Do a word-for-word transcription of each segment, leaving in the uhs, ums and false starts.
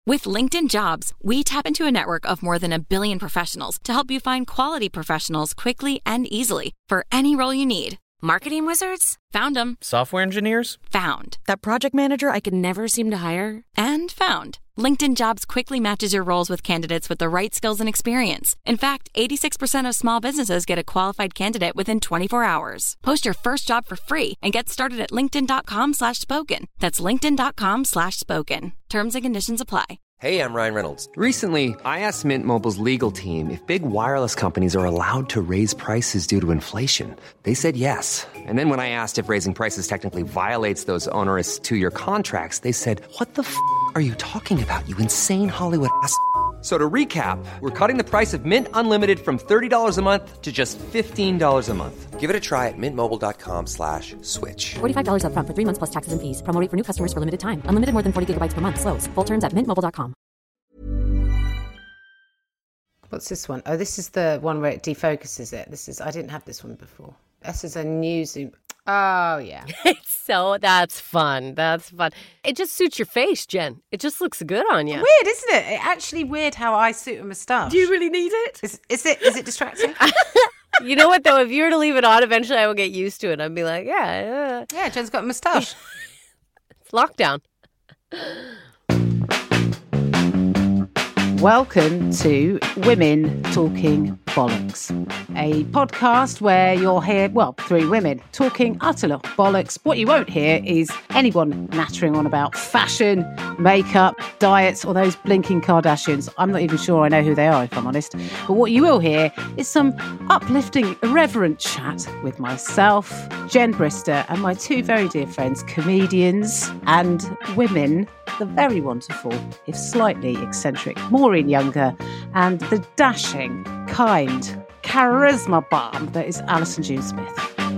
With LinkedIn Jobs, we tap into a network of more than a billion professionals to help you find quality professionals quickly and easily for any role you need. Marketing wizards? Found them. Software engineers? Found. That project manager I could never seem to hire? And found. LinkedIn Jobs quickly matches your roles with candidates with the right skills and experience. In fact, eighty-six percent of small businesses get a qualified candidate within twenty-four hours. Post your first job for free and get started at linkedin.com slash spoken. That's linkedin.com slash spoken. Terms and conditions apply. Hey, I'm Ryan Reynolds. Recently, I asked Mint Mobile's legal team if big wireless companies are allowed to raise prices due to inflation. They said yes. And then when I asked if raising prices technically violates those onerous two-year contracts, they said, what the f*** are you talking about, you insane Hollywood ass f- So to recap, we're cutting the price of Mint Unlimited from thirty dollars a month to just fifteen dollars a month. Give it a try at mintmobile.com slash switch. forty-five dollars up front for three months plus taxes and fees. Promo rate for new customers for limited time. Unlimited more than forty gigabytes per month. Slows full terms at mint mobile dot com. What's this one? Oh, this is the one where it defocuses it. This is, I didn't have this one before. This is a new Zoom. Oh, yeah. It's so, that's fun. That's fun. It just suits your face, Jen. It just looks good on you. Weird, isn't it? It actually weird how I suit a moustache. Do you really need it? Is, is it? Is it distracting? You know what, though? If you were to leave it on, eventually I will get used to it. I'd be like, yeah. Uh. Yeah, Jen's got a moustache. It's lockdown. Welcome to Women Talking Bollocks, a podcast where you'll hear, well, three women talking utter bollocks. What you won't hear is anyone nattering on about fashion, makeup, diets, or those blinking Kardashians. I'm not even sure I know who they are, if I'm honest. But what you will hear is some uplifting, irreverent chat with myself, Jen Brister, and my two very dear friends, comedians and women, the very wonderful, if slightly eccentric, Maureen Younger, and the dashing, kind, charisma bomb that is Alison June Smith.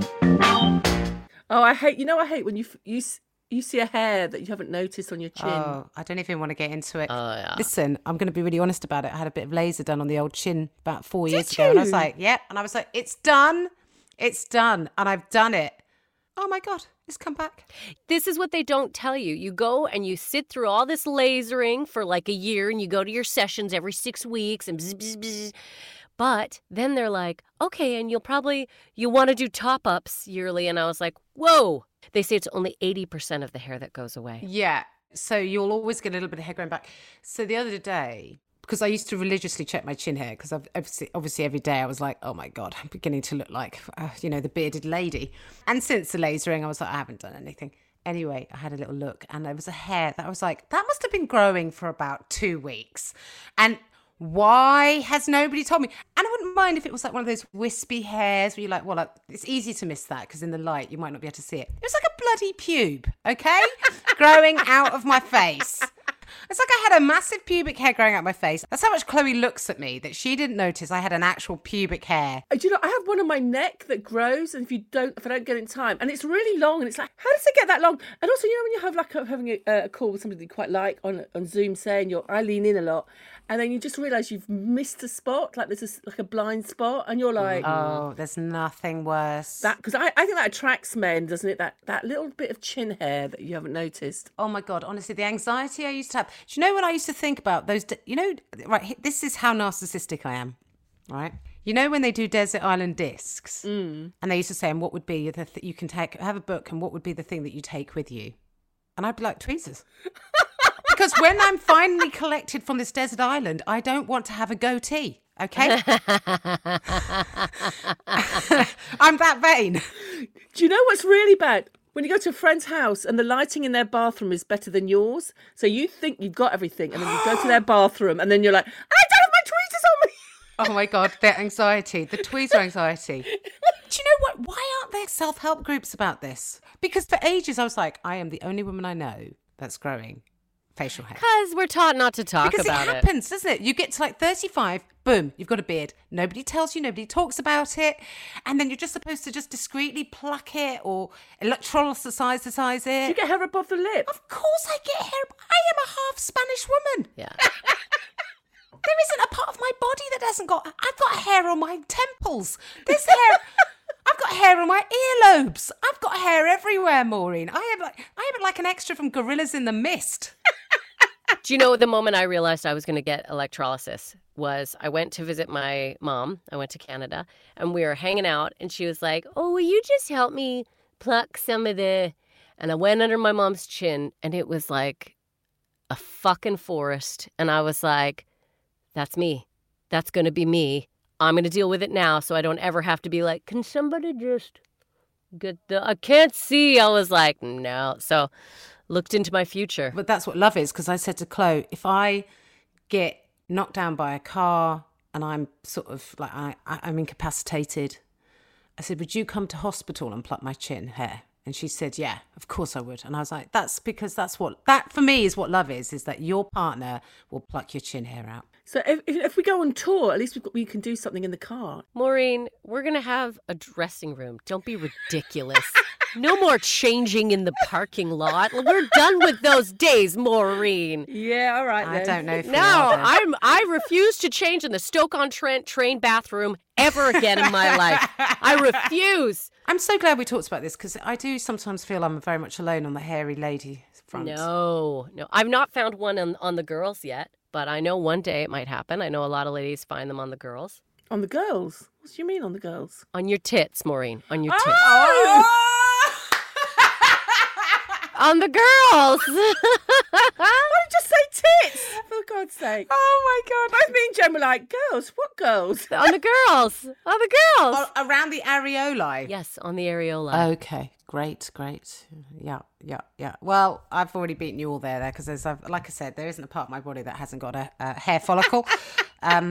Oh, I hate, you know, I hate when you you you see a hair that you haven't noticed on your chin. Oh, I don't even want to get into it. Oh, yeah. Listen, I'm going to be really honest about it. I had a bit of laser done on the old chin about four Did years you? ago. And I was like, yep. And I was like, it's done. It's done. And I've done it. Oh, my God. It's come back. This is what they don't tell you. You go and you sit through all this lasering for like a year and you go to your sessions every six weeks and bzz, bzz, bzz. But then they're like, okay, and you'll probably, you want to do top-ups yearly. And I was like, whoa. They say it's only eighty percent of the hair that goes away. Yeah. So you'll always get a little bit of hair growing back. So the other day, because I used to religiously check my chin hair, because obviously, obviously every day I was like, oh my God, I'm beginning to look like, uh, you know, the bearded lady. And since the lasering, I was like, I haven't done anything. Anyway, I had a little look and there was a hair that I was like, that must have been growing for about two weeks. And why has nobody told me? And I wouldn't mind if it was like one of those wispy hairs where you're like, well, like, it's easy to miss that because in the light you might not be able to see it. It was like a bloody pube, okay? Growing out of my face. It's like I had a massive pubic hair growing out my face. That's how much Chloe looks at me, that she didn't notice I had an actual pubic hair. Do you know, I have one on my neck that grows, and if you don't, if I don't get it in time, and it's really long, and it's like, how does it get that long? And also, you know, when you have like a, having a, a call with somebody you quite like on on Zoom, saying you're, I lean in a lot, and then you just realise you've missed a spot, like there's a, like a blind spot, and you're like, oh, there's nothing worse. That because I, I think that attracts men, doesn't it? That that little bit of chin hair that you haven't noticed. Oh my God, honestly, the anxiety I used to have. Do you know what I used to think about those? You know, right? This is how narcissistic I am, right? You know when they do Desert Island Discs, mm. and they used to say, and what would be the th- you can take have a book, and what would be the thing that you take with you? And I'd be like, tweezers. Because when I'm finally collected from this desert island, I don't want to have a goatee, okay? I'm that vain. Do you know what's really bad? When you go to a friend's house and the lighting in their bathroom is better than yours, so you think you've got everything, and then you go to their bathroom, and then you're like, I don't have my tweezers on me. Oh my God, their anxiety, the tweezer anxiety. Do you know what? Why aren't there self-help groups about this? Because for ages I was like, I am the only woman I know that's growing facial hair. Because we're taught not to talk because about it. Because it happens, doesn't it? You get to like thirty-five, boom, you've got a beard. Nobody tells you, nobody talks about it. And then you're just supposed to just discreetly pluck it or electrolysize it. Do you get hair above the lip? Of course I get hair. I am a half Spanish woman. Yeah. There isn't a part of my body that hasn't got... I've got hair on my temples. There's hair... I've got hair on my earlobes. I've got hair everywhere, Maureen. I am like I am like an extra from Gorillas in the Mist. Do you know the moment I realized I was going to get electrolysis was I went to visit my mom. I went to Canada, and we were hanging out, and she was like, oh, will you just help me pluck some of the... And I went under my mom's chin, and it was like a fucking forest. And I was like, that's me. That's going to be me. I'm going to deal with it now so I don't ever have to be like, can somebody just get the... I can't see. I was like, no. So looked into my future. But that's what love is, because I said to Chloe, if I get knocked down by a car and I'm sort of like, I, I'm incapacitated, I said, would you come to hospital and pluck my chin hair? And she said, yeah, of course I would. And I was like, that's because that's what, that for me is what love is, is that your partner will pluck your chin hair out. So if, if, if we go on tour, at least we've got, we can do something in the car. Maureen, we're going to have a dressing room. Don't be ridiculous. No more changing in the parking lot. We're done with those days, Maureen. Yeah, all right I then. don't know if No, we are then. I'm, I refuse to change in the Stoke-on-Trent train bathroom ever again in my life. I refuse. I'm so glad we talked about this, because I do sometimes feel I'm very much alone on the hairy lady front. No, no. I've not found one on, on the girls yet, but I know one day it might happen. I know a lot of ladies find them on the girls. On the girls? What do you mean on the girls? On your tits, Maureen. On your tits. Oh! On the girls. Why did you just say tits? For God's sake. Oh my God. Both me and Jen were like, girls? What girls? On the girls. On the girls. Oh, around the areolae? Yes, on the areola. Okay, great, great. Yeah, yeah, yeah. Well, I've already beaten you all there, there, because there's, a, like I said, there isn't a part of my body that hasn't got a, a hair follicle. um,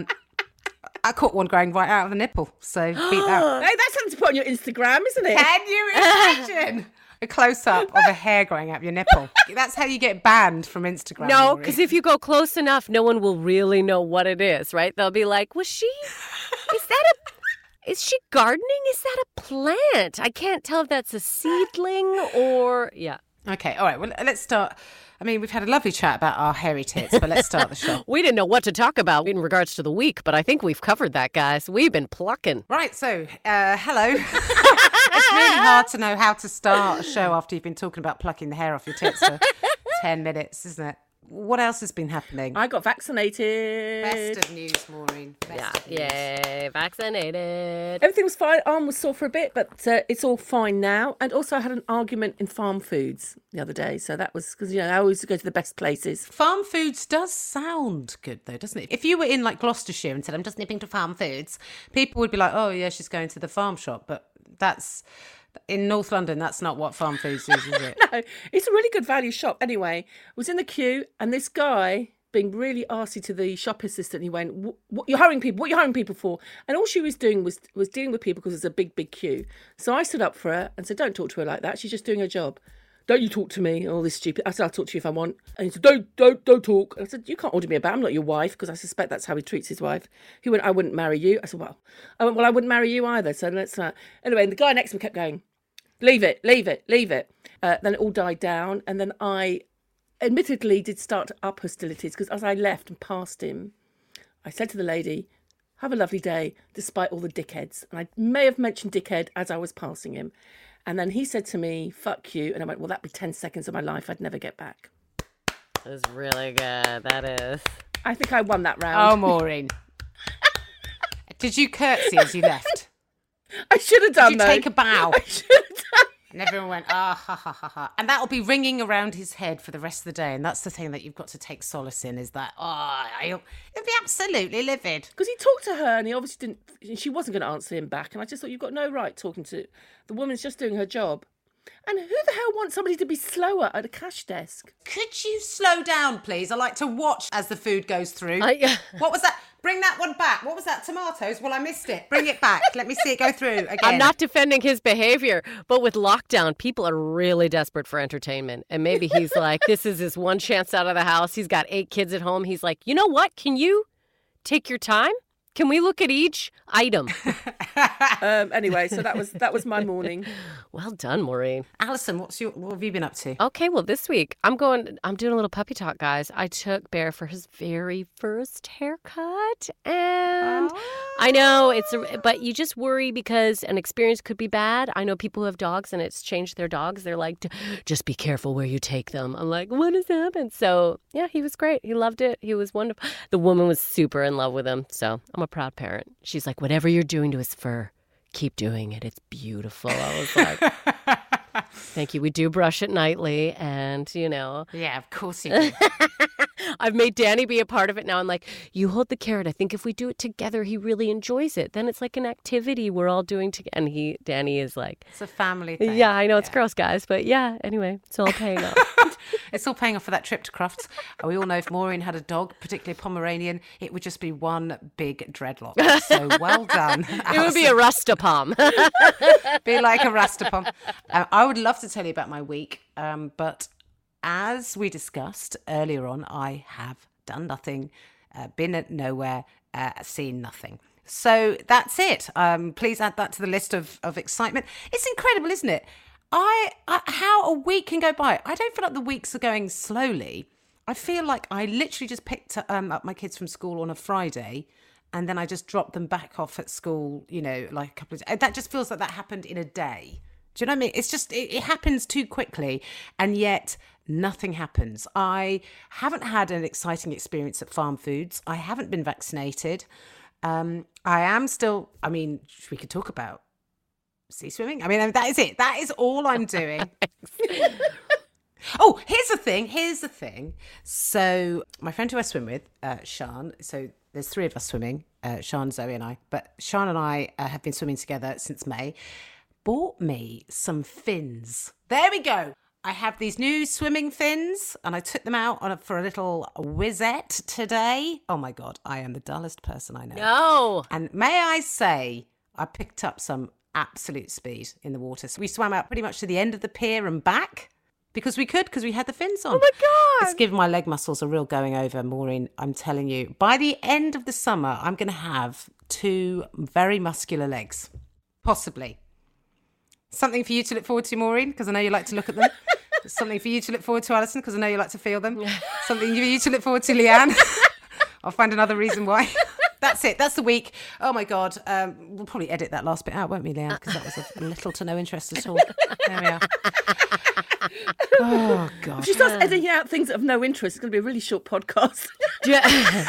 I caught one growing right out of the nipple, so beat that. Hey, that's something to put on your Instagram, isn't it? Can you imagine a close-up of a hair growing out of your nipple? That's how you get banned from Instagram. No, Maureen. because if you go close enough, no one will really know what it is, right? They'll be like, was she, is that a, is she gardening? Is that a plant? I can't tell if that's a seedling or, yeah. Okay, all right, well, let's start. I mean, we've had a lovely chat about our hairy tits, but let's start the show. We didn't know what to talk about in regards to the week, but I think we've covered that, guys. We've been plucking. Right, so, uh, hello. It's really hard to know how to start a show after you've been talking about plucking the hair off your tits for ten minutes, isn't it? What else has been happening? I got vaccinated. Best of news, Maureen. Best Yeah, of news. yay, vaccinated. Everything was fine. Arm was sore for a bit, but uh, it's all fine now. And also I had an argument in Farm Foods the other day. So that was, because, you know, I always go to the best places. Farm Foods does sound good, though, doesn't it? If you were in, like, Gloucestershire and said, I'm just nipping to Farm Foods, people would be like, oh, yeah, she's going to the farm shop. But that's... in North London, that's not what Farm Foods is, is it? No, it's a really good value shop. Anyway, I was in the queue and this guy being really arsy to the shop assistant, he went, what, what you're hiring people, what are you hiring people for? And all she was doing was was dealing with people because there's a big, big queue. So I stood up for her and said, don't talk to her like that. She's just doing her job. Don't you talk to me, all this stupid. I said, I'll talk to you if I want. And he said, don't, don't, don't talk. And I said, you can't order me about. I'm not your wife, because I suspect that's how he treats his wife. He went, I wouldn't marry you. I said, well, I went, well, I wouldn't marry you either. So let's not. Anyway, and the guy next to me kept going, leave it, leave it, leave it. Uh, then it all died down. And then I admittedly did start up hostilities, because as I left and passed him, I said to the lady, have a lovely day, despite all the dickheads. And I may have mentioned dickhead as I was passing him. And then he said to me, fuck you. And I went, well, that'd be ten seconds of my life I'd never get back. That's really good. That is. I think I won that round. Oh, Maureen. Did you curtsy as you left? I should have done Did you though. take a bow? I should have done. And everyone went, ah, ha, ha, ha, ha. And that'll be ringing around his head for the rest of the day. And that's the thing that you've got to take solace in, is that, oh, I, it'll be absolutely livid. Because he talked to her and he obviously didn't, she wasn't going to answer him back. And I just thought, you've got no right talking to, the woman's just doing her job. And who the hell wants somebody to be slower at a cash desk? Could you slow down, please? I like to watch as the food goes through. I- What was that? Bring that one back. What was that? Tomatoes? Well, I missed it. Bring it back. Let me see it go through again. I'm not defending his behavior, but with lockdown, people are really desperate for entertainment. And maybe he's like, this is his one chance out of the house. He's got eight kids at home. He's like, you know what? Can you take your time? Can we look at each item? Um, anyway, so that was that was my morning. Well done, Maureen. Alison, what's your what have you been up to? Okay, well, this week I'm going. I'm doing a little puppy talk, guys. I took Bear for his very first haircut, and I know it's. A, but you just worry because an experience could be bad. I know people who have dogs and it's changed their dogs. They're like, just be careful where you take them. I'm like, what has happened? So yeah, he was great. He loved it. He was wonderful. The woman was super in love with him. So I'm a proud parent. She's like, whatever you're doing to his fur, keep doing it. It's beautiful. I was like, thank you. We do brush it nightly, and you know. Yeah, of course you do. I've made Danny be a part of it now. I'm like, you hold the carrot. I think if we do it together, he really enjoys it. Then it's like an activity we're all doing together. And he, Danny is like, it's a family thing. Yeah, I know it's yeah. gross, guys, but yeah. Anyway, it's all paying off. It's all paying off for that trip to Crufts. We all know if Maureen had a dog, particularly a Pomeranian, it would just be one big dreadlock. So well done. It would be a Rastapom. Be like a Rastapom. Uh, I would love to tell you about my week, um, but as we discussed earlier on, I have done nothing, uh, been at nowhere, uh, seen nothing. So that's it. Um, please add that to the list of, of excitement. It's incredible, isn't it? I, I how a week can go by. I don't feel like the weeks are going slowly. I feel like I literally just picked um, up my kids from school on a Friday, and then I just dropped them back off at school, you know, like a couple of days. That just feels like that happened in a day. Do you know what I mean? It's just, it, it happens too quickly, and yet nothing happens. I haven't had an exciting experience at Farm Foods. I haven't been vaccinated. Um, I am still, I mean, we could talk about sea swimming. I mean, that is it. That is all I'm doing. Oh, here's the thing. Here's the thing. So my friend who I swim with, uh, Sian, so there's three of us swimming, uh, Sian, Zoe and I, but Sian and I uh, have been swimming together since May, bought me some fins. There we go. I have these new swimming fins, and I took them out on a, for a little whizzette today. Oh my God, I am the dullest person I know. No. And may I say, I picked up some absolute speed in the water. So we swam out pretty much to the end of the pier and back because we could, because we had the fins on. Oh my God. It's given my leg muscles a real going over, Maureen. I'm telling you, by the end of the summer, I'm going to have two very muscular legs. Possibly. Something for you to look forward to, Maureen, because I know you like to look at them. Something for you to look forward to, Alison, because I know you like to feel them. Something for you to look forward to, Leanne. I'll find another reason why. That's it. That's the week. Oh, my God. Um, we'll probably edit that last bit out, won't we, Leanne? Because that was of little to no interest at all. There we are. Oh, God. If she starts editing out things of no interest, it's going to be a really short podcast. Yeah.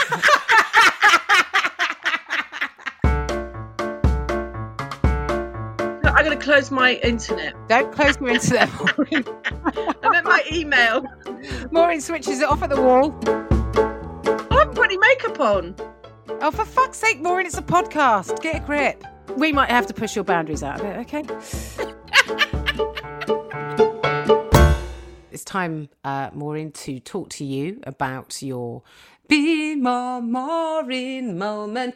I'm going to close my internet. Don't close your internet, Maureen. I meant my email. Maureen switches it off at the wall. Oh, I'm putting makeup on. Oh, for fuck's sake, Maureen, it's a podcast. Get a grip. We might have to push your boundaries out of it, okay? It's time, uh, Maureen, to talk to you about your Be More Maureen moment.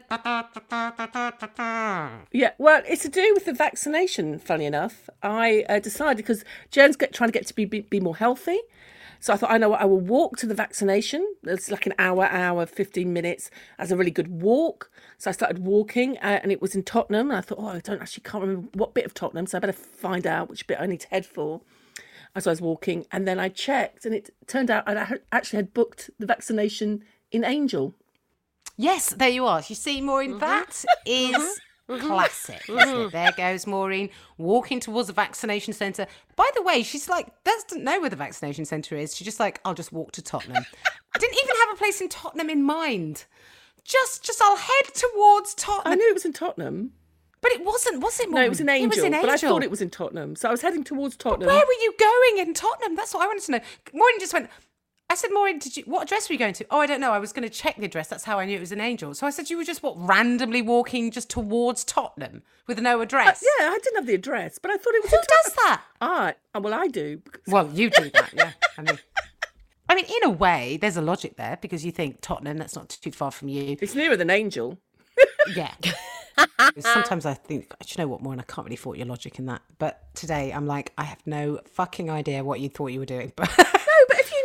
Yeah, well, it's to do with the vaccination, funny enough. I uh, decided, because Jen's get, trying to get to be, be, be more healthy. So I thought, I know what, I will walk to the vaccination. It's like an hour, hour, fifteen minutes as a really good walk. So I started walking uh, and it was in Tottenham. And I thought, oh, I don't actually can't remember what bit of Tottenham. So I better find out which bit I need to head for. As I was walking. And then I checked and it turned out I actually had booked the vaccination in Angel. Yes, there you are. You see, Maureen, mm-hmm. that is mm-hmm. classic. Mm-hmm. There goes Maureen walking towards the vaccination centre. By the way, she's like, doesn't know where the vaccination centre is. She's just like, I'll just walk to Tottenham. I didn't even have a place in Tottenham in mind. Just, just I'll head towards Tottenham. I knew it was in Tottenham. But it wasn't, was it, Maureen? No, it was in Angel, it was in Angel. But I thought it was in Tottenham. So I was heading towards Tottenham. But where were you going in Tottenham? That's what I wanted to know. Maureen just went... I said, Maureen, did you, what address were you going to? Oh, I don't know. I was going to check the address. That's how I knew it was an Angel. So I said, you were just, what, randomly walking just towards Tottenham with no address? Uh, yeah, I didn't have the address, but I thought it was Who in Tottenham. does that? Ah, well, I do. Well, you do that, yeah. I mean, I mean, in a way, there's a logic there because you think Tottenham, that's not too far from you. It's nearer than Angel. Yeah. Sometimes I think, do you know what, Maureen, I can't really fault your logic in that. But today I'm like, I have no fucking idea what you thought you were doing. But no, but if you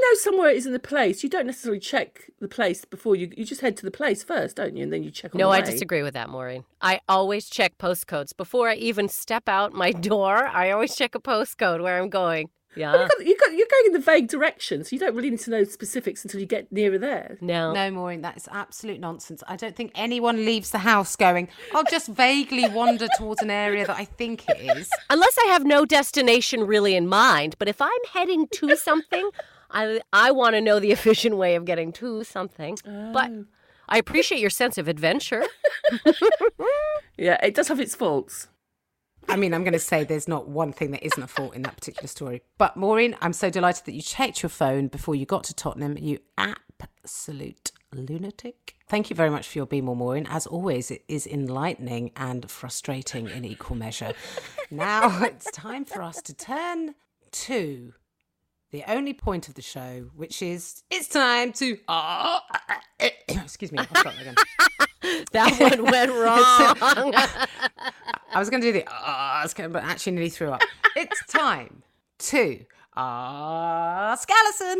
know somewhere is in the place, you don't necessarily check the place before you, you just head to the place first, don't you? And then you check on No, the way. I disagree with that, Maureen. I always check postcodes. Before I even step out my door, I always check a postcode where I'm going. Yeah. Well, you got, you got, you're going in the vague direction, so you don't really need to know specifics until you get nearer there. No. No, Maureen, that is absolute nonsense. I don't think anyone leaves the house going, I'll just vaguely wander towards an area that I think it is. Unless I have no destination really in mind. But if I'm heading to something, I I want to know the efficient way of getting to something. Oh. But I appreciate your sense of adventure. Yeah, it does have its faults. I mean, I'm going to say there's not one thing that isn't a fault in that particular story. But Maureen, I'm so delighted that you checked your phone before you got to Tottenham. You absolute lunatic. Thank you very much for your Be More, Maureen. As always, it is enlightening and frustrating in equal measure. Now it's time for us to turn to the only point of the show, which is it's time to... Oh, excuse me, I'll start again. That one went wrong. I was going to do the ah, but actually nearly threw up. It's time to ask Alison.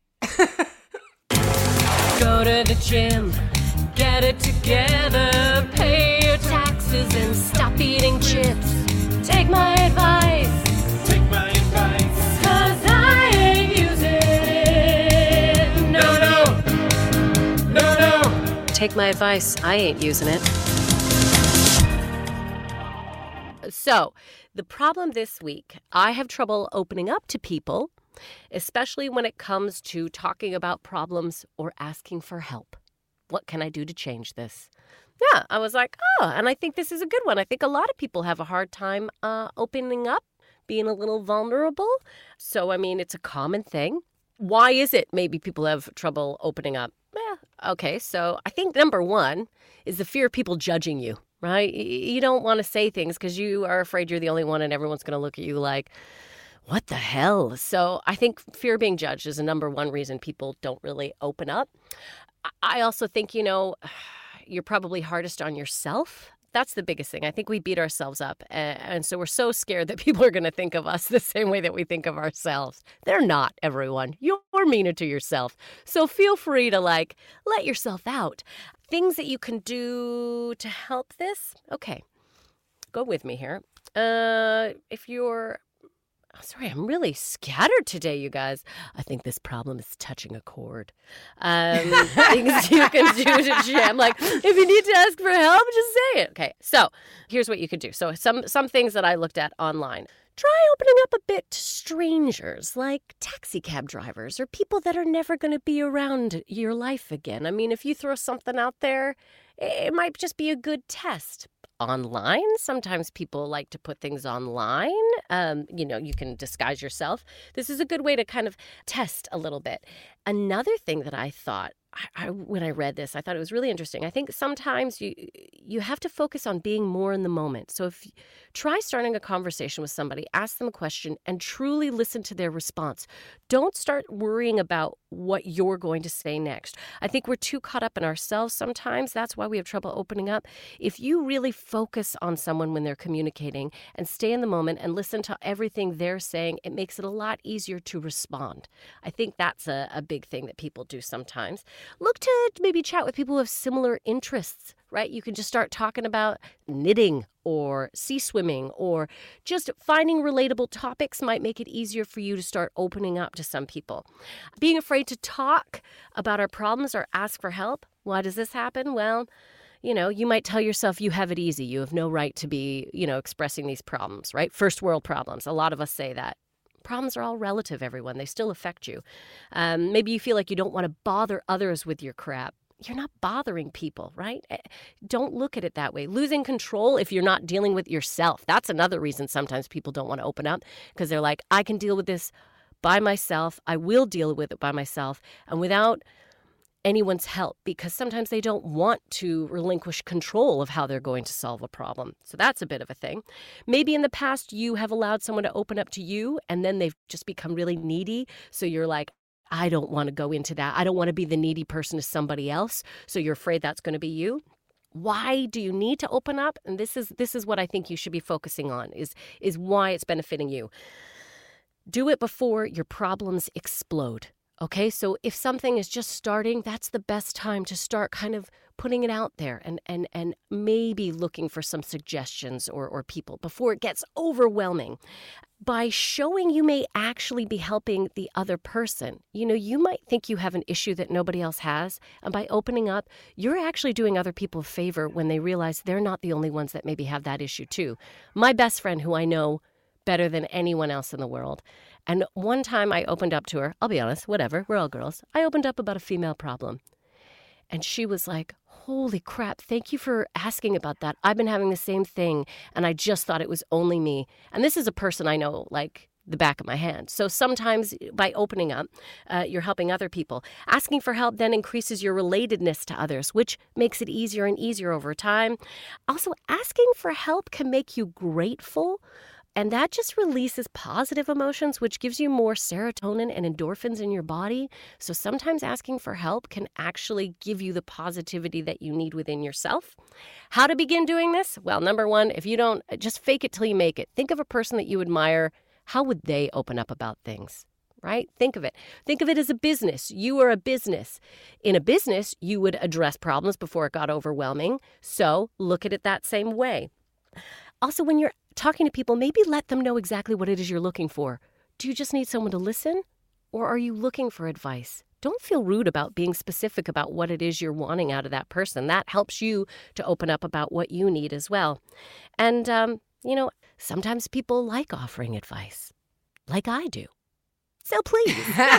Go to the gym, get it together, pay your taxes and stop eating chips. Take my advice, Take my advice. cause I ain't using it. No, No, no, no, no. Take my advice, I ain't using it. So, the problem this week, I have trouble opening up to people, especially when it comes to talking about problems or asking for help. What can I do to change this? Yeah, I was like, oh, and I think this is a good one. I think a lot of people have a hard time uh, opening up, being a little vulnerable. So, I mean, it's a common thing. Why is it maybe people have trouble opening up? Yeah, okay, so I think number one is the fear of people judging you. Right? You don't want to say things because you are afraid you're the only one and everyone's going to look at you like, what the hell? So I think fear of being judged is the number one reason people don't really open up. I also think, you know, you're probably hardest on yourself. That's the biggest thing. I think we beat ourselves up. And so we're so scared that people are going to think of us the same way that we think of ourselves. They're not, everyone. You're meaner to yourself. So feel free to, like, let yourself out. Things that you can do to help this. Okay, go with me here. Uh, if you're... Oh, sorry, I'm really scattered today, you guys. I think this problem is touching a chord. Um, things you can do to jam. Like, if you need to ask for help, just say it. Okay, so here's what you could do. So some some things that I looked at online. Try opening up a bit to strangers, like taxi cab drivers or people that are never going to be around your life again. I mean, if you throw something out there, it might just be a good test. Online, sometimes people like to put things online. Um, you know, you can disguise yourself. This is a good way to kind of test a little bit. Another thing that I thought, I, I, when I read this, I thought it was really interesting. I think sometimes you you have to focus on being more in the moment. So if try starting a conversation with somebody, ask them a question, and truly listen to their response. Don't start worrying about what you're going to say next. I think we're too caught up in ourselves sometimes. That's why we have trouble opening up. If you really focus on someone when they're communicating and stay in the moment and listen to everything they're saying, it makes it a lot easier to respond. I think that's a, a big thing that people do sometimes. Look to maybe chat with people who have similar interests, right? You can just start talking about knitting or sea swimming or just finding relatable topics might make it easier for you to start opening up to some people. Being afraid to talk about our problems or ask for help. Why does this happen? Well, you know, you might tell yourself you have it easy. You have no right to be, you know, expressing these problems, right? First world problems. A lot of us say that. Problems are all relative, everyone. They still affect you. Um, maybe you feel like you don't want to bother others with your crap. You're not bothering people, right? Don't look at it that way. Losing control if you're not dealing with yourself. That's another reason sometimes people don't want to open up because they're like, I can deal with this by myself. I will deal with it by myself and without anyone's help because sometimes they don't want to relinquish control of how they're going to solve a problem. So that's a bit of a thing. Maybe in the past you have allowed someone to open up to you and then they've just become really needy. So you're like, I don't want to go into that. I don't want to be the needy person to somebody else. So you're afraid that's going to be you. Why do you need to open up? And this is this is what I think you should be focusing on is, is why it's benefiting you. Do it before your problems explode. Okay, so if something is just starting, that's the best time to start kind of putting it out there and and and maybe looking for some suggestions or, or people before it gets overwhelming. By showing you may actually be helping the other person. You know, you might think you have an issue that nobody else has, and by opening up, you're actually doing other people a favor when they realize they're not the only ones that maybe have that issue too. My best friend, who I know better than anyone else in the world, and one time I opened up to her, I'll be honest, whatever, we're all girls. I opened up about a female problem. And she was like, holy crap, thank you for asking about that. I've been having the same thing, and I just thought it was only me. And this is a person I know like the back of my hand. So sometimes by opening up, uh, you're helping other people. Asking for help then increases your relatedness to others, which makes it easier and easier over time. Also, asking for help can make you grateful. And that just releases positive emotions, which gives you more serotonin and endorphins in your body. So sometimes asking for help can actually give you the positivity that you need within yourself. How to begin doing this? Well, number one, if you don't, just fake it till you make it. Think of a person that you admire. How would they open up about things? Right? Think of it. Think of it as a business. You are a business. In a business, you would address problems before it got overwhelming. So look at it that same way. Also, when you're talking to people, maybe let them know exactly what it is you're looking for. Do you just need someone to listen? Or are you looking for advice? Don't feel rude about being specific about what it is you're wanting out of that person. That helps you to open up about what you need as well. And, um, you know, sometimes people like offering advice, like I do. So please,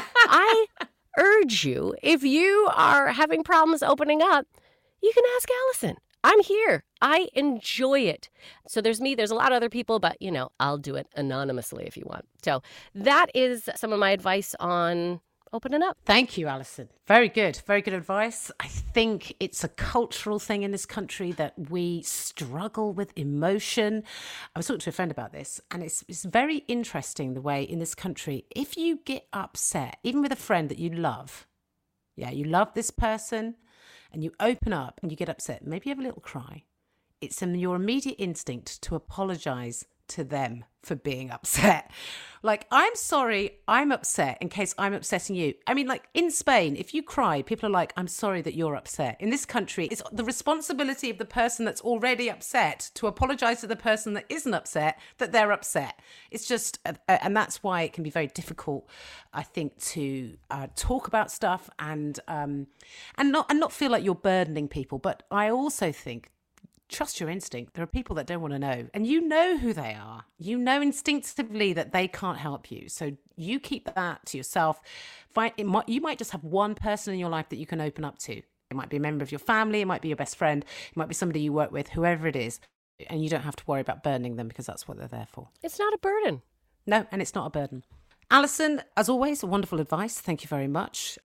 I urge you, if you are having problems opening up, you can ask Allison. I'm here. I enjoy it. So there's me, there's a lot of other people, but, you know, I'll do it anonymously if you want. So that is some of my advice on opening up. Thank you, Alison. Very good. Very good advice. I think it's a cultural thing in this country that we struggle with emotion. I was talking to a friend about this, and it's, it's very interesting the way in this country, if you get upset, even with a friend that you love, yeah, you love this person, and you open up and you get upset, maybe you have a little cry, it's in your immediate instinct to apologize to them for being upset. Like, I'm sorry, I'm upset in case I'm upsetting you. I mean, like in Spain, if you cry, people are like, I'm sorry that you're upset. In this country, it's the responsibility of the person that's already upset to apologize to the person that isn't upset that they're upset. It's just, uh, and that's why it can be very difficult, I think, to uh, talk about stuff and um, and not and not feel like you're burdening people. But I also think, trust your instinct. There are people that don't want to know. And you know who they are. You know instinctively that they can't help you. So you keep that to yourself. Find, it might, you might just have one person in your life that you can open up to. It might be a member of your family. It might be your best friend. It might be somebody you work with, whoever it is. And you don't have to worry about burdening them because that's what they're there for. It's not a burden. No, and it's not a burden. Alison, as always, wonderful advice. Thank you very much.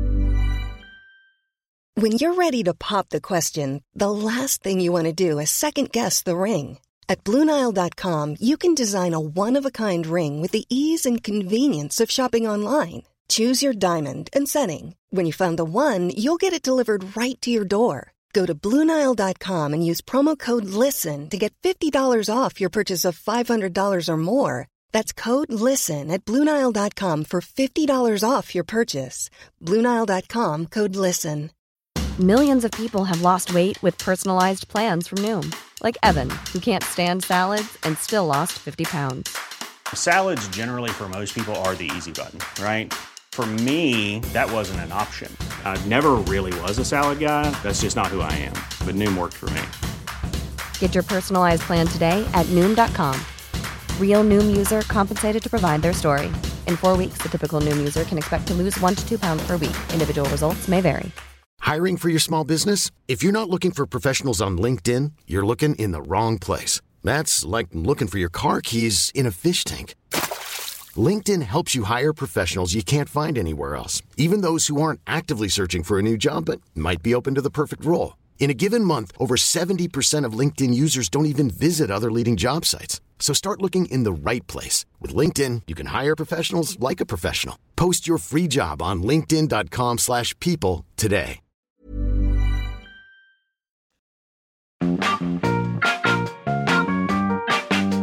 When you're ready to pop the question, the last thing you want to do is second-guess the ring. At Blue Nile dot com, you can design a one-of-a-kind ring with the ease and convenience of shopping online. Choose your diamond and setting. When you find the one, you'll get it delivered right to your door. Go to Blue Nile dot com and use promo code LISTEN to get fifty dollars off your purchase of five hundred dollars or more. That's code LISTEN at Blue Nile dot com for fifty dollars off your purchase. Blue Nile dot com, code LISTEN. Millions of people have lost weight with personalized plans from Noom. Like Evan, who can't stand salads and still lost fifty pounds. Salads generally for most people are the easy button, right? For me, that wasn't an option. I never really was a salad guy. That's just not who I am. But Noom worked for me. Get your personalized plan today at Noom dot com. Real Noom user compensated to provide their story. In four weeks, the typical Noom user can expect to lose one to two pounds per week. Individual results may vary. Hiring for your small business? If you're not looking for professionals on LinkedIn, you're looking in the wrong place. That's like looking for your car keys in a fish tank. LinkedIn helps you hire professionals you can't find anywhere else, even those who aren't actively searching for a new job but might be open to the perfect role. In a given month, over seventy percent of LinkedIn users don't even visit other leading job sites. So start looking in the right place. With LinkedIn, you can hire professionals like a professional. Post your free job on linkedin dot com slash people today.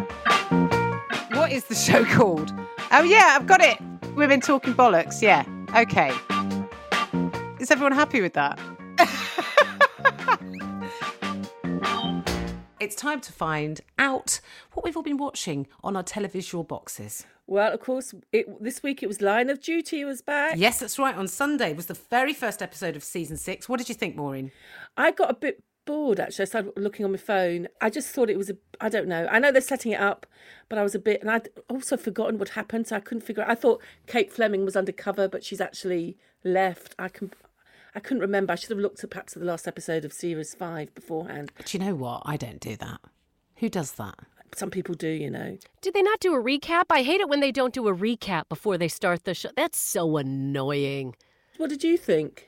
What is the show called? Oh, yeah, I've got it. Women Talking Bollocks, yeah. Okay. Is everyone happy with that? It's time to find out what we've all been watching on our televisual boxes. Well, of course, it, this week it was Line of Duty was back. Yes, that's right. On Sunday was the very first episode of season six. What did you think, Maureen? I got a bit bored, actually. I started looking on my phone. I just thought it was a, I don't know. I know they're setting it up, but I was a bit, and I'd also forgotten what happened, so I couldn't figure out. I thought Kate Fleming was undercover, but she's actually left. I can, I couldn't remember. I should have looked at perhaps the last episode of series five beforehand. Do you know what? I don't do that. Who does that? Some people do, you know. Did they not do a recap? I hate it when they don't do a recap before they start the show. That's so annoying. What did you think?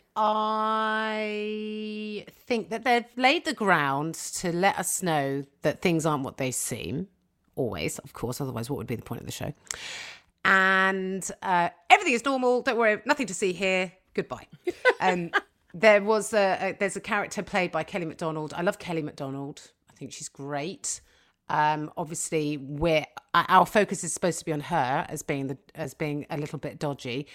I think that they've laid the ground to let us know that things aren't what they seem. Always, of course. Otherwise, what would be the point of the show? And uh, everything is normal. Don't worry, nothing to see here. Goodbye. Um, there was a, a there's a character played by Kelly Macdonald. I love Kelly Macdonald. I think she's great. Um, obviously, we're our focus is supposed to be on her as being the as being a little bit dodgy,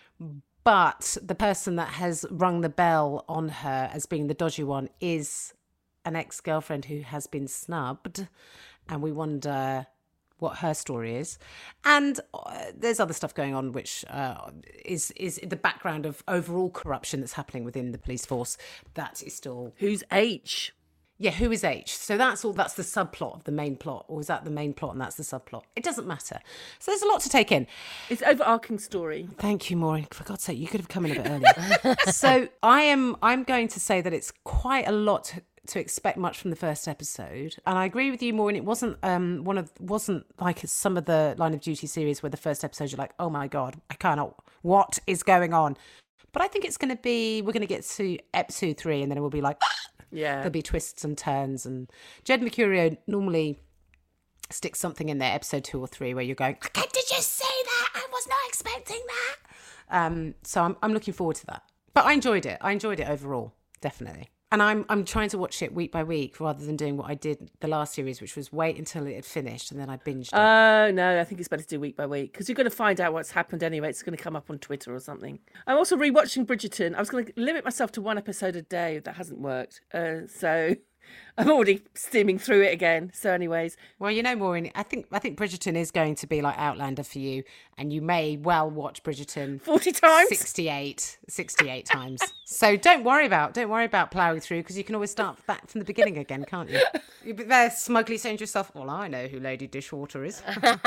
but the person that has rung the bell on her as being the dodgy one is an ex-girlfriend who has been snubbed, and we wonder what her story is. And uh, there's other stuff going on which uh, is is the background of overall corruption that's happening within the police force. That is still Who's H? Yeah, who is H? So that's all, that's the subplot of the main plot. Or is that the main plot and that's the subplot? It doesn't matter. So there's a lot to take in. It's an overarching story. Thank you, Maureen. For God's sake, you could have come in a bit earlier. So I am, I'm going to say that it's quite a lot to, to expect much from the first episode. And I agree with you, Maureen. It wasn't um, one of, wasn't like some of the Line of Duty series where the first episode you're like, oh my God, I cannot, what is going on? But I think it's going to be, we're going to get to episode three and then it will be like, yeah, there'll be twists and turns. And Jed Mercurio normally sticks something in there, episode two or three, where you're going, okay, did you say that? I was not expecting that. Um, so I'm I'm looking forward to that. But I enjoyed it. I enjoyed it overall, definitely. And I'm I'm trying to watch it week by week rather than doing what I did the last series, which was wait until it had finished and then I binged it. Oh, no, I think it's better to do week by week because you're going to find out what's happened anyway. It's going to come up on Twitter or something. I'm also rewatching Bridgerton. I was going to limit myself to one episode a day. That hasn't worked. Uh, so I'm already steaming through it again. So anyways. Well, you know, Maureen, I think I think Bridgerton is going to be like Outlander for you, and you may well watch Bridgerton forty times, sixty-eight, sixty-eight times. So don't worry about don't worry about ploughing through because you can always start back from the beginning again, can't you? You'll be there smugly saying to yourself, well, I know who Lady Dishwater is.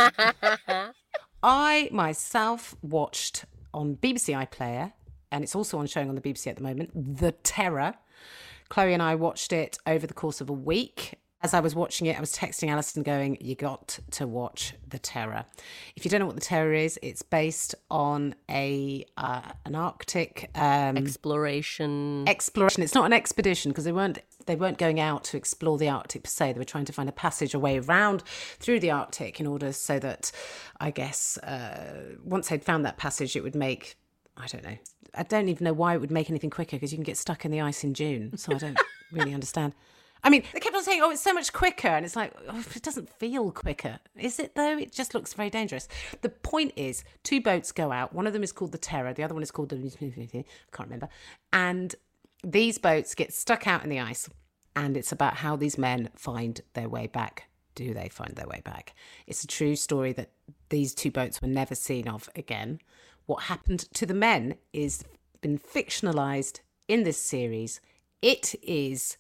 I myself watched on B B C iPlayer, and it's also on showing on the B B C at the moment, The Terror. Chloe and I watched it over the course of a week. As I was watching it, I was texting Alison going, you got to watch The Terror. If you don't know what The Terror is, it's based on a uh, an Arctic... Um, exploration. Exploration. It's not an expedition because they weren't they weren't going out to explore the Arctic per se. They were trying to find a passage, a way around through the Arctic in order so that, I guess, uh, once they'd found that passage, it would make... I don't know. I don't even know why it would make anything quicker because you can get stuck in the ice in June. So I don't really understand. I mean, they kept on saying, oh, it's so much quicker. And it's like, oh, it doesn't feel quicker. Is it though? It just looks very dangerous. The point is, two boats go out. One of them is called the Terror. The other one is called the... I can't remember. And these boats get stuck out in the ice. And it's about how these men find their way back. Do they find their way back? It's a true story that these two boats were never seen of again. What happened to the men is been fictionalized in this series. It is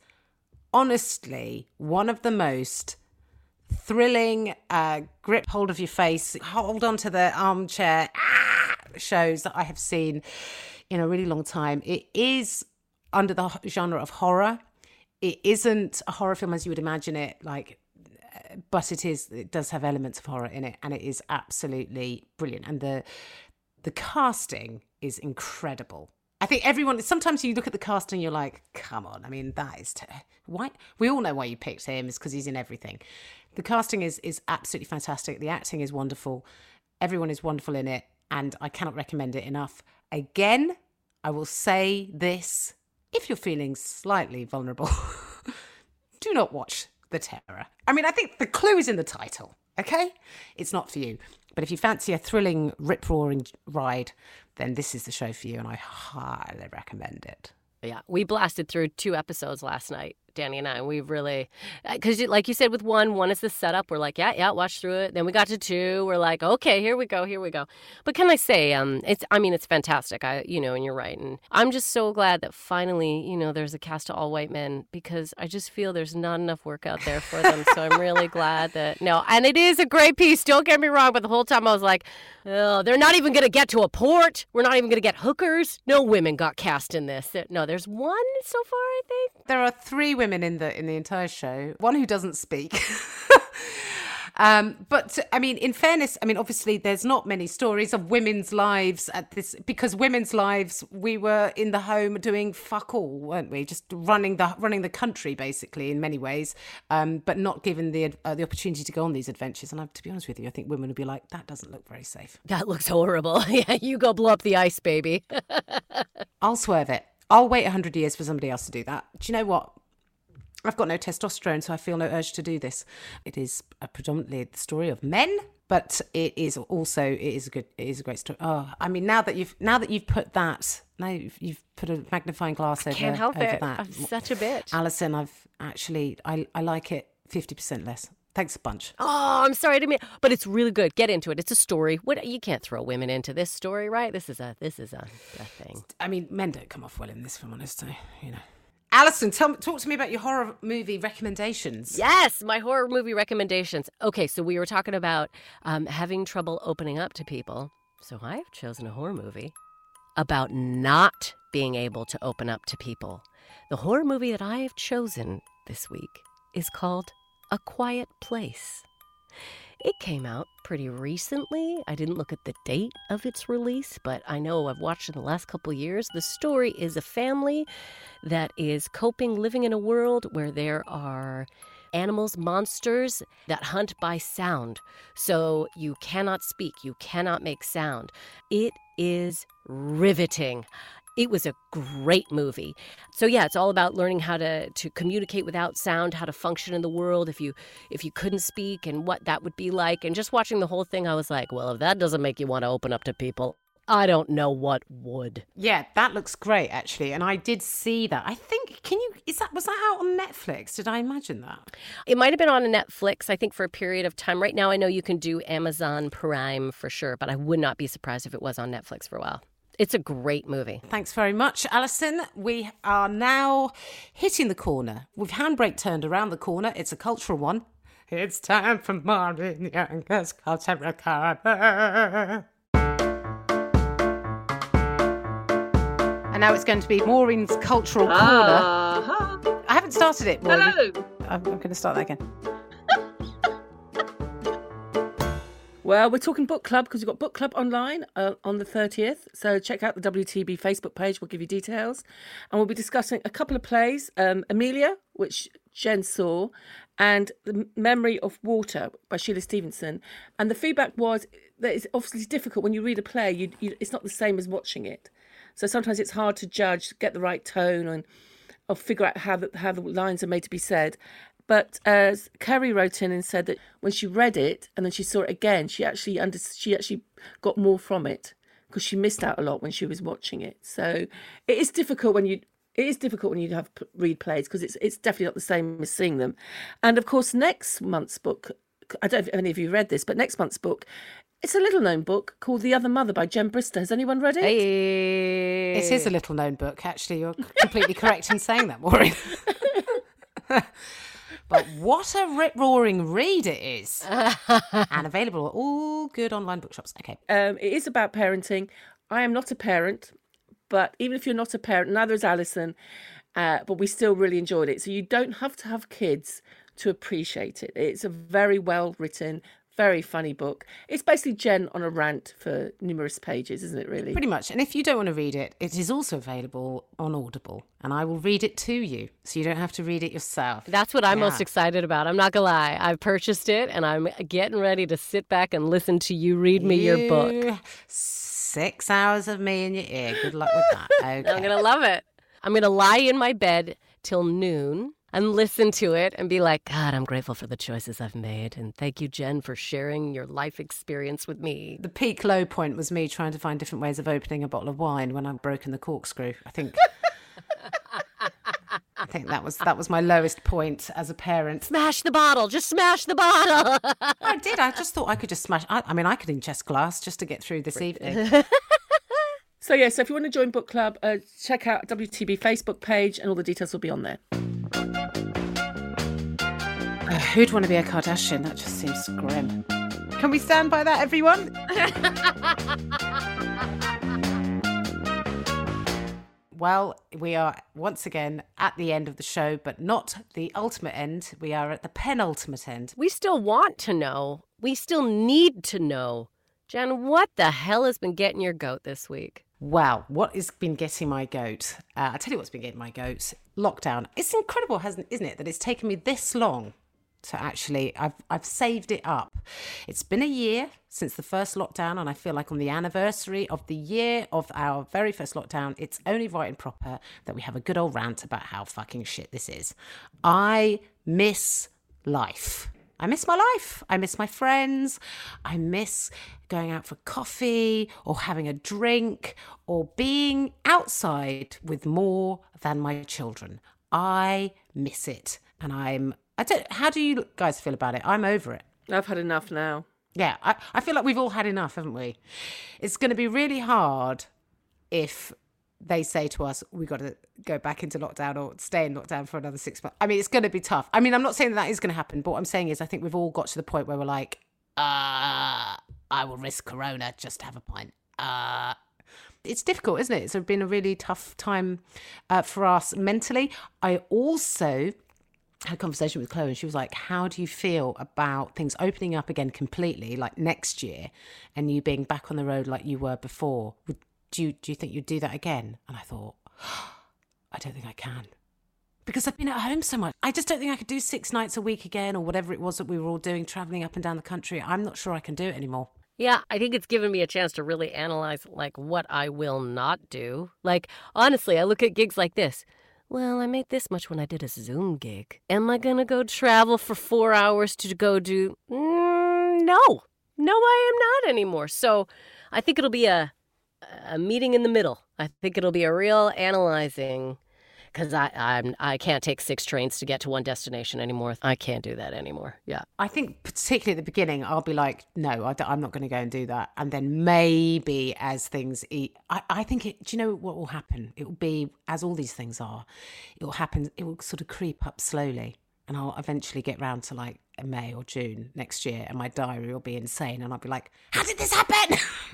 honestly one of the most thrilling, uh, grip hold of your face, hold on to the armchair ah, shows that I have seen in a really long time. It is under the genre of horror. It isn't a horror film as you would imagine it, like, but it is. It does have elements of horror in it, and it is absolutely brilliant. And the The casting is incredible. I think everyone, sometimes you look at the casting and you're like, come on. I mean, that is, ter- why? We all know why you picked him is because he's in everything. The casting is is absolutely fantastic. The acting is wonderful. Everyone is wonderful in it. And I cannot recommend it enough. Again, I will say this. If you're feeling slightly vulnerable, do not watch The Terror. I mean, I think the clue is in the title. Okay? It's not for you. But if you fancy a thrilling, rip-roaring ride, then this is the show for you, and I highly recommend it. Yeah, we blasted through two episodes last night, Danny and I. We really, because like you said with one, one is the setup. We're like, yeah, yeah, watch through it. Then we got to two. We're like, okay, here we go, here we go. But can I say, um, it's, I mean, it's fantastic. I, you know, and you're right. And I'm just so glad that finally, you know, there's a cast of all white men, because I just feel there's not enough work out there for them. So I'm really glad that, no, and it is a great piece. Don't get me wrong. But the whole time I was like, oh, they're not even going to get to a port. We're not even going to get hookers. No women got cast in this. No, there's one so far, I think. There are three women in the in the entire show. One who doesn't speak. um, but I mean, in fairness, I mean, obviously, there's not many stories of women's lives at this, because women's lives, we were in the home doing fuck all, weren't we? Just running the running the country, basically, in many ways, um, but not given the uh, the opportunity to go on these adventures. And I, to be honest with you, I think women would be like, that doesn't look very safe. That looks horrible. Yeah, you go blow up the ice, baby. I'll swerve it. I'll wait one hundred years for somebody else to do that. Do you know what? I've got no testosterone, so I feel no urge to do this. It is a predominantly the story of men, but it is also it is a good it is a great story. Oh, I mean, now that you've now that you've put that now you've, you've put a magnifying glass over, Can't help over it. that. I'm such a bitch. Alison, I've actually I I like it fifty percent less. Thanks a bunch. Oh, I'm sorry to me, but it's really good. Get into it. It's a story. What you can't throw women into this story, right? This is a this is a, a thing. I mean, men don't come off well in this, if I'm honest. So, you know. Alison, tell, talk to me about your horror movie recommendations. Yes, my horror movie recommendations. Okay, so we were talking about um, having trouble opening up to people. So I've chosen a horror movie about not being able to open up to people. The horror movie that I have chosen this week is called A Quiet Place. It came out pretty recently. I didn't look at the date of its release, but I know I've watched it in the last couple of years. The story is a family that is coping, living in a world where there are animals, monsters that hunt by sound. So you cannot speak, you cannot make sound. It is riveting. It was a great movie. So yeah, it's all about learning how to, to communicate without sound, how to function in the world if you if you couldn't speak, and what that would be like. And just watching the whole thing, I was like, well, if that doesn't make you want to open up to people, I don't know what would. Yeah, that looks great, actually. And I did see that. I think, can you, is that, was that out on Netflix? Did I imagine that? It might have been on Netflix, I think, for a period of time. Right now, I know you can do Amazon Prime for sure, but I would not be surprised if it was on Netflix for a while. It's a great movie. Thanks very much, Alison. We are now hitting the corner. We've handbrake turned around the corner. It's a cultural one. It's time for Maureen Younger's Cultural Corner. And now it's going to be Maureen's Cultural Corner. Uh-huh. I haven't started it, Maureen. Hello. I'm, I'm going to start that again. Well, we're talking book club because we've got book club online uh, on the thirtieth. So check out the W T B Facebook page. We'll give you details. And we'll be discussing a couple of plays. Um, Amelia, which Jen saw, and The Memory of Water by Sheila Stevenson. And the feedback was that it's obviously difficult when you read a play. You, you, it's not the same as watching it. So sometimes it's hard to judge, get the right tone, and or figure out how the, how the lines are made to be said. But as uh, Carrie wrote in and said that when she read it and then she saw it again, she actually under, she actually got more from it because she missed out a lot when she was watching it. So it is difficult when you it is difficult when you have read plays because it's it's definitely not the same as seeing them. And of course, next month's book, I don't know if any of you read this, but next month's book, it's a little known book called The Other Mother by Jen Brister. Has anyone read it? Hey. It is a little known book. Actually, you're completely correct in saying that, Maureen. But what a rip-roaring read it is. And available at all good online bookshops. Okay. Um, it is about parenting. I am not a parent, but even if you're not a parent, neither is Alison, uh, but we still really enjoyed it. So you don't have to have kids to appreciate it. It's a very well-written, very funny book. It's basically Jen on a rant for numerous pages, isn't it, really? Pretty much. And if you don't want to read it, it is also available on Audible. And I will read it to you, so you don't have to read it yourself. That's what I'm Yeah. most excited about. I'm not going to lie. I've purchased it, and I'm getting ready to sit back and listen to you read me your book. You- Six hours of me in your ear. Good luck with that. Okay. I'm going to love it. I'm going to lie in my bed till noon, and listen to it and be like, God, I'm grateful for the choices I've made. And thank you, Jen, for sharing your life experience with me. The peak low point was me trying to find different ways of opening a bottle of wine when I'd broken the corkscrew. I think I think that was that was my lowest point as a parent. Smash the bottle. Just smash the bottle. I did. I just thought I could just smash. I, I mean, I could ingest glass just to get through this evening. So, yeah, so if you want to join book club, uh, check out W T B Facebook page and all the details will be on there. Uh, who'd want to be a Kardashian? That just seems grim. Can we stand by that, everyone? Well, we are once again at the end of the show, but not the ultimate end. We are at the penultimate end. We still want to know. We still need to know. Jen, what the hell has been getting your goat this week? Well, what has been getting my goat? Uh, I'll tell you what's been getting my goat. Lockdown. It's incredible, hasn't isn't it, that it's taken me this long to actually, I've I've saved it up. It's been a year since the first lockdown, and I feel like on the anniversary of the year of our very first lockdown, it's only right and proper that we have a good old rant about how fucking shit this is. I miss life. I miss my life. I miss my friends. I miss going out for coffee or having a drink or being outside with more than my children. I miss it. And I'm, I don't, how do you guys feel about it? I'm over it. I've had enough now. Yeah, I, I feel like we've all had enough, haven't we? It's going to be really hard if they say to us, we've got to go back into lockdown or stay in lockdown for another six months. I mean, it's going to be tough. I mean, I'm not saying that, that is going to happen, but what I'm saying is I think we've all got to the point where we're like, uh, I will risk corona just to have a pint. Uh, it's difficult, isn't it? It's been a really tough time uh, for us mentally. I also had a conversation with Chloe and she was like, how do you feel about things opening up again completely, like next year, and you being back on the road like you were before? Would, do you, do you think you'd do that again? And I thought, oh, I don't think I can. Because I've been at home so much. I just don't think I could do six nights a week again or whatever it was that we were all doing, travelling up and down the country. I'm not sure I can do it anymore. Yeah, I think it's given me a chance to really analyze, like, what I will not do. Like, honestly, I look at gigs like this. Well, I made this much when I did a Zoom gig. Am I going to go travel for four hours to go do... Mm, no. No, I am not anymore. So I think it'll be a, a meeting in the middle. I think it'll be a real analyzing... Because I I'm, I can't take six trains to get to one destination anymore. I can't do that anymore. Yeah. I think particularly at the beginning, I'll be like, no, I I'm not going to go and do that. And then maybe as things eat, I, I think, it. do you know what will happen? It will be, as all these things are, it will happen, it will sort of creep up slowly. And I'll eventually get round to like May or June next year and my diary will be insane. And I'll be like, how did this happen?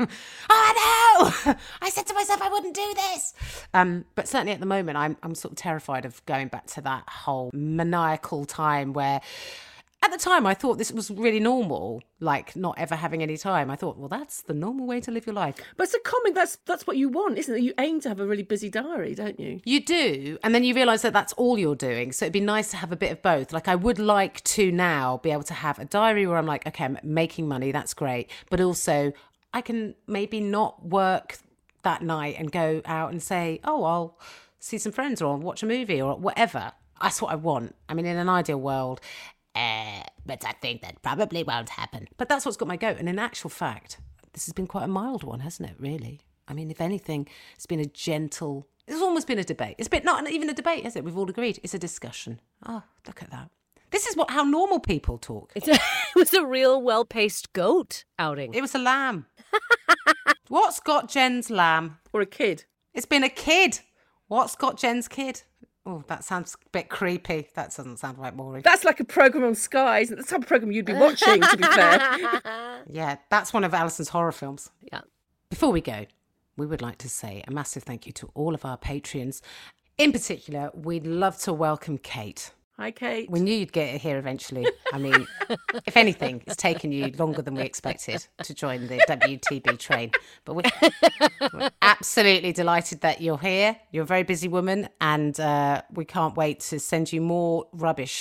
Oh, no! I said to myself I wouldn't do this. Um, but certainly at the moment, I'm I'm sort of terrified of going back to that whole maniacal time where at the time I thought this was really normal, like not ever having any time. I thought, well, that's the normal way to live your life. But it's a comic, that's that's what you want, isn't it? You aim to have a really busy diary, don't you? You do. And then you realise that that's all you're doing. So it'd be nice to have a bit of both. Like I would like to now be able to have a diary where I'm like, okay, I'm making money, that's great. But also I can maybe not work that night and go out and say, oh, I'll see some friends or I'll watch a movie or whatever. That's what I want. I mean, in an ideal world... Uh, but I think that probably won't happen. But that's what's got my goat. And in actual fact, this has been quite a mild one, hasn't it, really? I mean, if anything, it's been a gentle... It's almost been a debate. It's been not even a debate, has it? We've all agreed. It's a discussion. Oh, look at that. This is what how normal people talk. It's a, it was a real well-paced goat outing. It was a lamb. What's got Jen's lamb? Or a kid. It's been a kid. What's got Jen's kid? Oh, that sounds a bit creepy. That doesn't sound right, Maureen. That's like a programme on Sky. Isn't it? That's the type of programme you'd be watching, to be fair. Yeah, that's one of Alison's horror films. Yeah. Before we go, we would like to say a massive thank you to all of our Patreons. In particular, we'd love to welcome Kate. Hi, Kate. We knew you'd get here eventually. I mean, if anything, it's taken you longer than we expected to join the W T B train. But we're, we're absolutely delighted that you're here. You're a very busy woman, and uh, we can't wait to send you more rubbish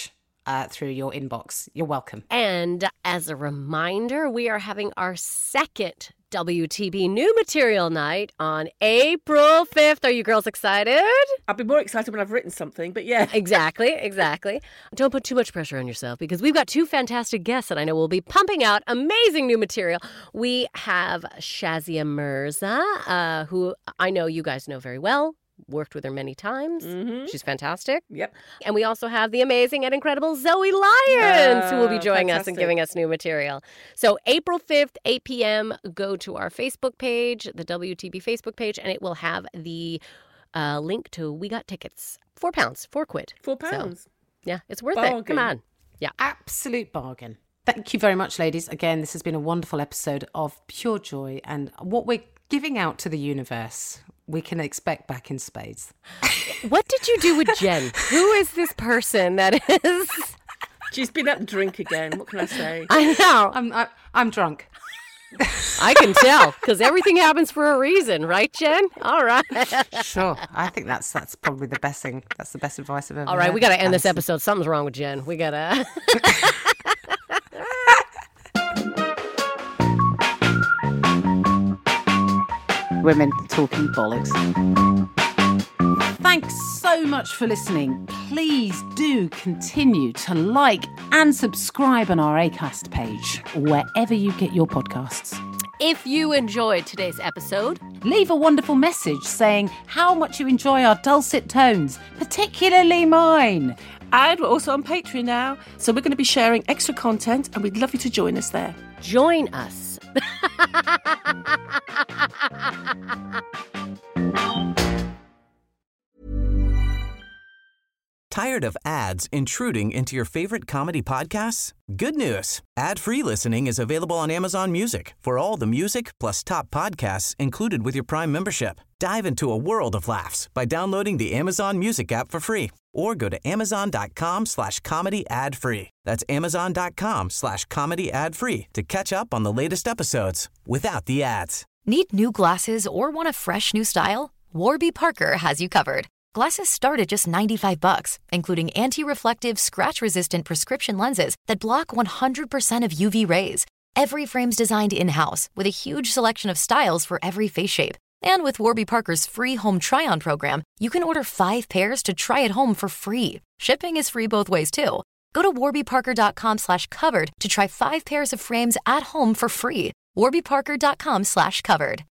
uh, through your inbox. You're welcome. And as a reminder, we are having our second W T B New Material Night on April fifth. Are you girls excited? I'll be more excited when I've written something, but yeah. Exactly, exactly. Don't put too much pressure on yourself because we've got two fantastic guests that I know will be pumping out amazing new material. We have Shazia Mirza, uh, who I know you guys know very well. Worked with her many times. Mm-hmm. She's fantastic. Yep. And we also have the amazing and incredible Zoe Lyons, who will be Ah, joining us and fantastic. giving us new material. So April fifth, eight p.m., go to our Facebook page, the W T B Facebook page, and it will have the uh, link to We Got Tickets. Four pounds, four quid. Four pounds. So, yeah, it's worth it. Come Bargain. on. Yeah. Absolute bargain. Thank you very much, ladies. Again, this has been a wonderful episode of Pure Joy, and what we're giving out to the universe, we can expect back in spades. What did you do with Jen? Who is this person that is... She's been up to drink again. What can I say? I know. I'm I, I'm drunk. I can tell, because everything happens for a reason, right, Jen? All right. Sure. I think that's that's probably the best thing. That's the best advice I've ever All right, heard. we got to end this Alison. episode. Something's wrong with Jen. We got to... Women talking bollocks. Thanks so much for listening. Please do continue to like and subscribe on our Acast page, wherever you get your podcasts. If you enjoyed today's episode, Leave a wonderful message saying how much you enjoy our dulcet tones, particularly mine. And we're also on Patreon now, so we're going to be sharing extra content, and we'd love you to join us there. join us. Tired of ads intruding into your favorite comedy podcasts? Good news. Ad-free listening is available on Amazon Music for all the music plus top podcasts included with your Prime membership. Dive into a world of laughs by downloading the Amazon Music app for free or go to amazon.com slash comedy ad free. That's amazon.com slash comedy ad free to catch up on the latest episodes without the ads. Need new glasses or want a fresh new style? Warby Parker has you covered. Glasses start at just ninety-five bucks, including anti-reflective, scratch-resistant prescription lenses that block one hundred percent of U V rays. Every frame's designed in-house with a huge selection of styles for every face shape. And with Warby Parker's free home try-on program, you can order five pairs to try at home for free. Shipping is free both ways, too. Go to warbyparker.com slash covered to try five pairs of frames at home for free. warbyparker.com slash covered.